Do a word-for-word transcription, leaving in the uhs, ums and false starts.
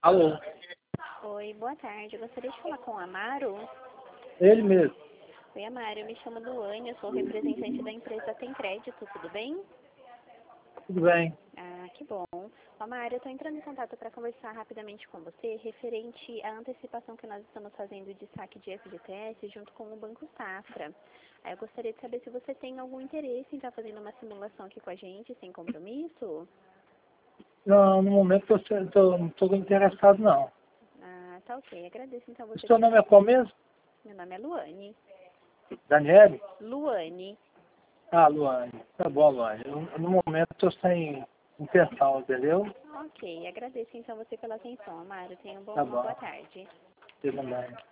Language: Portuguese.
Alô, Oi, boa tarde. Eu gostaria de falar com o Amaro. ele mesmo. Oi, Amaro. Eu me chamo Luane, eu sou representante da empresa Tem Crédito, tudo bem? Tudo bem? Ah, que bom. Amaro, eu estou entrando em contato para conversar rapidamente com você referente à antecipação que nós estamos fazendo de saque de F G T S junto com o Banco Safra. Aí eu gostaria de saber se você tem algum interesse em estar fazendo uma simulação aqui com a gente, sem compromisso. Não, no momento eu tô- tô- não estou interessado, não. Ah, tá ok. Agradeço então O você seu ter... nome é qual mesmo? Meu nome é Luane. Daniele? Luane. Ah, Luane. Tá bom, Luane. Eu, no momento estou sem intenção, entendeu? Ok, agradeço então você pela atenção, Amaro. Tenha um bom- Tá uma bom. boa tarde. Você também.